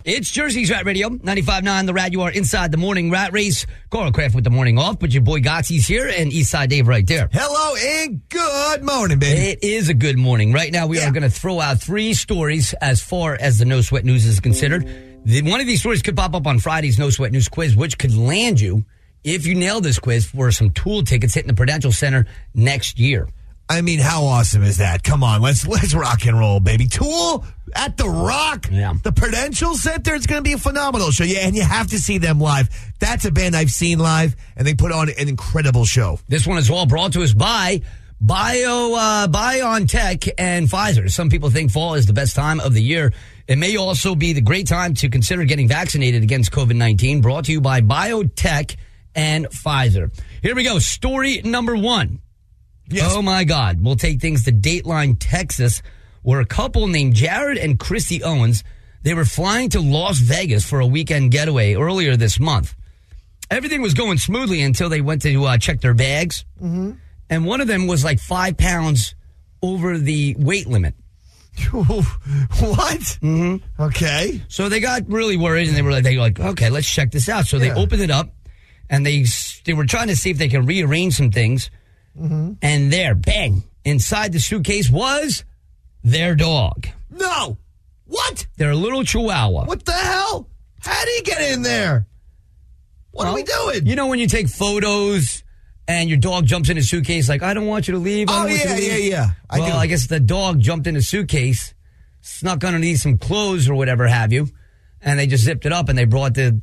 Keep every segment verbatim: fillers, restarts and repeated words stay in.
It's Jersey's Rat Radio, ninety-five point nine The Rat. You are inside the morning rat race. Carl Kraft with the morning off, but your boy Gotsy's here and Eastside Dave right there. Hello and good morning, baby. It is a good morning. Right now we yeah. are going to throw out three stories as far as the No Sweat News is considered. The, one of these stories could pop up on Friday's No Sweat News quiz, which could land you, if you nail this quiz, for some Tool tickets hitting the Prudential Center next year. I mean, how awesome is that? Come on, let's let's rock and roll, baby. Tool at the Rock, yeah. the Prudential Center. It's going to be a phenomenal show. Yeah, and you have to see them live. That's a band I've seen live, and they put on an incredible show. This one is all brought to us by Bio uh, BioNTech and Pfizer. Some people think fall is the best time of the year. It may also be the great time to consider getting vaccinated against covid nineteen. Brought to you by BioNTech and Pfizer. Here we go. Story number one. Yes. Oh, my God. We'll take things to Dateline, Texas, where a couple named Jared and Christy Owens, they were flying to Las Vegas for a weekend getaway earlier this month. Everything was going smoothly until they went to uh, check their bags. Mm-hmm. And one of them was like five pounds over the weight limit. What? Mm-hmm. Okay. So they got really worried, and they were like, they were like okay, let's check this out. So yeah. they opened it up, and they they were trying to see if they can rearrange some things. Mm-hmm. And there, bang, inside the suitcase was their dog. No. What? Their little chihuahua. What the hell? How did he get in there? What well, are we doing? You know when you take photos and your dog jumps in a suitcase like, I don't want you to leave. I oh, don't want yeah, you to yeah, leave. yeah. I well, do. I guess the dog jumped in a suitcase, snuck underneath some clothes or whatever have you, and they just zipped it up and they brought the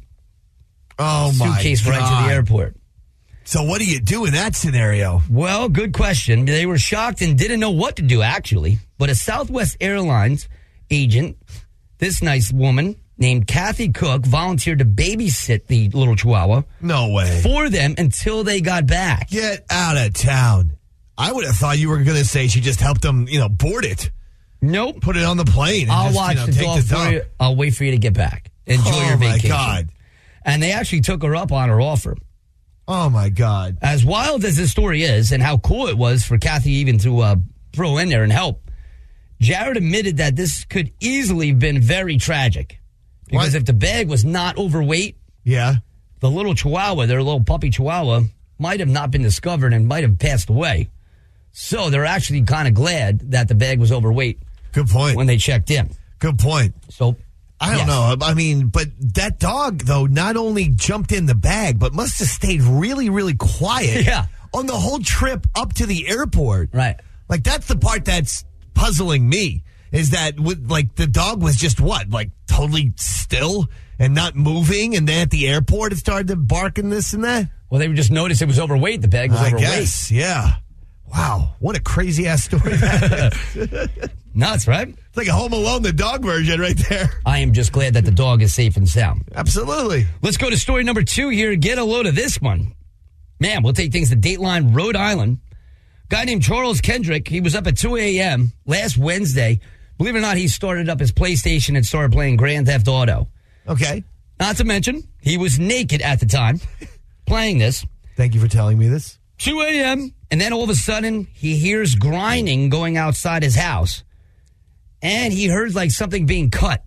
oh suitcase my right to the airport. So what do you do in that scenario? Well, good question. They were shocked and didn't know what to do, actually. But a Southwest Airlines agent, this nice woman named Kathy Cook, volunteered to babysit the little chihuahua. No way. For them until they got back. Get out of town. I would have thought you were going to say she just helped them, you know, board it. Nope. Put it on the plane. And I'll just, watch you know, the take dog the for dog. you. I'll wait for you to get back. Enjoy oh your vacation. Oh, my God. And they actually took her up on her offer. Oh, my God. As wild as this story is and how cool it was for Kathy even to uh, throw in there and help, Jared admitted that this could easily have been very tragic. Because what? If the bag was not overweight, yeah, the little chihuahua, their little puppy chihuahua, might have not been discovered and might have passed away. So they're actually kind of glad that the bag was overweight. Good point. When they checked in. Good point. So I don't yes. know. I mean, but that dog, though, not only jumped in the bag, but must have stayed really, really quiet yeah. on the whole trip up to the airport. Right. Like, that's the part that's puzzling me, is that, with, like, the dog was just what? Like, totally still and not moving, and then at the airport it started to bark and this and that? Well, they just noticed it was overweight. The bag was I overweight. Guess, yeah. Wow, what a crazy-ass story that is. Nuts, right? It's like a Home Alone, the dog version right there. I am just glad that the dog is safe and sound. Absolutely. Let's go to story number two here. Get a load of this one. Man, we'll take things to Dateline, Rhode Island. Guy named Charles Kendrick, he was up at two a.m. last Wednesday. Believe it or not, he started up his PlayStation and started playing Grand Theft Auto. Okay. Not to mention, he was naked at the time playing this. Thank you for telling me this. two a.m., and then all of a sudden, he hears grinding going outside his house. And he heard like something being cut.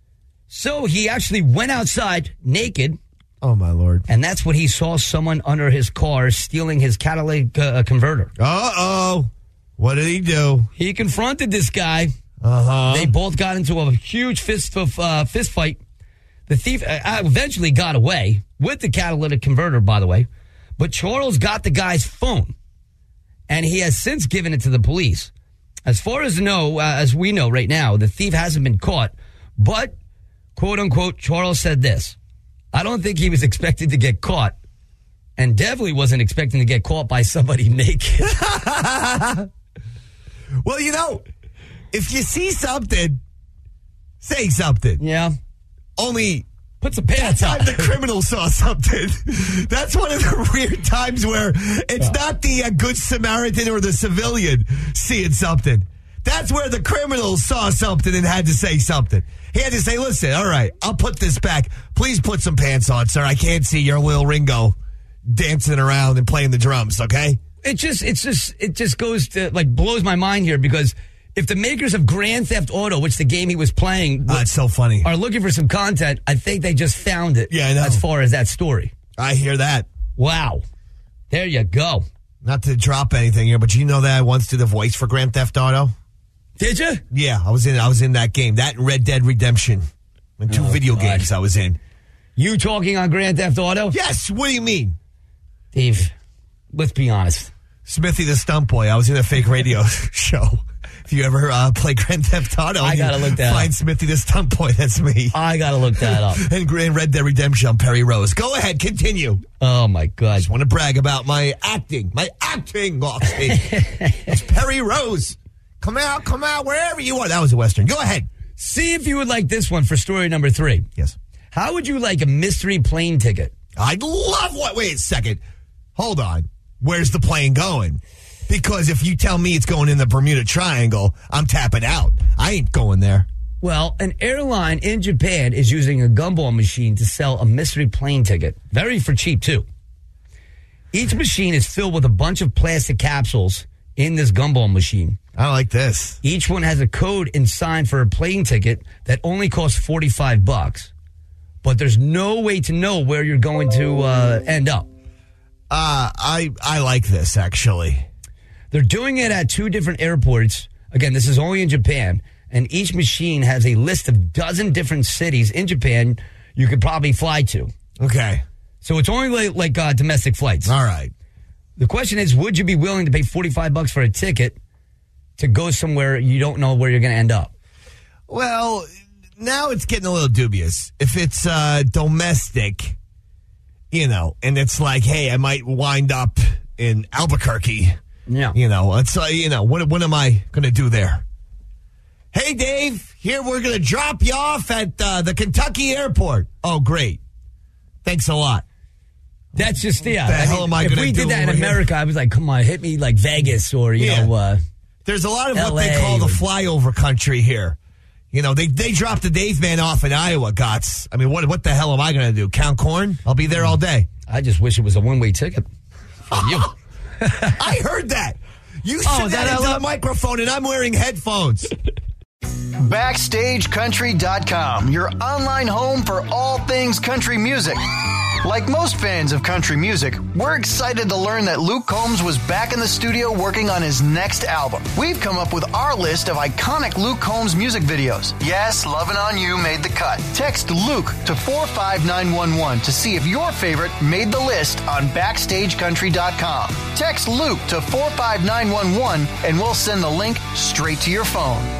So he actually went outside naked. Oh, my Lord. And that's when he saw someone under his car stealing his catalytic uh, converter. Uh-oh. What did he do? He confronted this guy. Uh-huh. They both got into a huge fist, of, uh, fist fight. The thief uh, eventually got away with the catalytic converter, by the way. But Charles got the guy's phone. And he has since given it to the police. As far as know, uh, as we know right now, the thief hasn't been caught. But, quote unquote, Charles said this. I don't think he was expected to get caught. And definitely wasn't expecting to get caught by somebody naked. Well, you know, if you see something, say something. Yeah. Only put some pants on. The criminal saw something. That's one of the weird times where it's yeah. not the uh, good Samaritan or the civilian seeing something. That's where the criminal saw something and had to say something. He had to say, listen, all right, I'll put this back. Please put some pants on, sir. I can't see your little Ringo dancing around and playing the drums, okay? It just, it's just, it just goes to, like, blows my mind here because If the makers of Grand Theft Auto, which the game he was playing, Oh, it's so funny. are looking for some content, I think they just found it. Yeah, I know. As far as that story. I hear that. Wow. There you go. Not to drop anything here, but you know that I once did a voice for Grand Theft Auto? Did you? Yeah, I was in I was in that game. That and Red Dead Redemption. And two Oh, video God. games I was in. You talking on Grand Theft Auto? Yes, what do you mean? Dave, let's be honest. Smithy the Stunt Boy. I was in a fake radio show. If you ever uh, play Grand Theft Auto, I gotta look that find up. Smithy the Stunt Boy. That's me. I got to look that up. And Grand Red Dead Redemption, I'm Perry Rose. Go ahead, continue. Oh, my God. Just want to brag about my acting. My acting, Lofty. It's Perry Rose. Come out, come out, wherever you are. That was a Western. Go ahead. See if you would like this one for story number three. Yes. How would you like a mystery plane ticket? I'd love what. Wait a second. Hold on. Where's the plane going? Because if you tell me it's going in the Bermuda Triangle, I'm tapping out. I ain't going there. Well, an airline in Japan is using a gumball machine to sell a mystery plane ticket. Very for cheap, too. Each machine is filled with a bunch of plastic capsules in this gumball machine. I like this. Each one has a code and sign for a plane ticket that only costs forty-five bucks. But there's no way to know where you're going to uh, end up. Uh, I I like this, actually. They're doing it at two different airports. Again, this is only in Japan. And each machine has a list of dozen different cities in Japan you could probably fly to. Okay. So it's only like, like uh, domestic flights. All right. The question is, would you be willing to pay forty-five bucks for a ticket to go somewhere you don't know where you're going to end up? Well, now it's getting a little dubious. If it's uh, domestic, you know, and it's like, hey, I might wind up in Albuquerque. Yeah. You know, it's uh, you know, what what am I going to do there? Hey, Dave, here we're going to drop you off at uh, the Kentucky airport. Oh, great. Thanks a lot. That's just, yeah. What the I hell mean, am I if gonna we do did that in over here? America, I was like, come on, hit me like Vegas or, you Yeah. know. Uh, There's a lot of what L they A call the or- flyover country here. You know, they they dropped the Dave man off in Iowa, Gots. I mean, what what the hell am I going to do? Count corn? I'll be there all day. I just wish it was a one-way ticket for you. I heard that. You said Oh, that that into I the microphone, and I'm wearing headphones. Backstage Country dot com, your online home for all things country music. Like most fans of country music, we're excited to learn that Luke Combs was back in the studio working on his next album. We've come up with our list of iconic Luke Combs music videos. Yes, Lovin' On You made the cut. Text Luke to four five nine one one to see if your favorite made the list on Backstage Country dot com. Text Luke to four five nine one one and we'll send the link straight to your phone.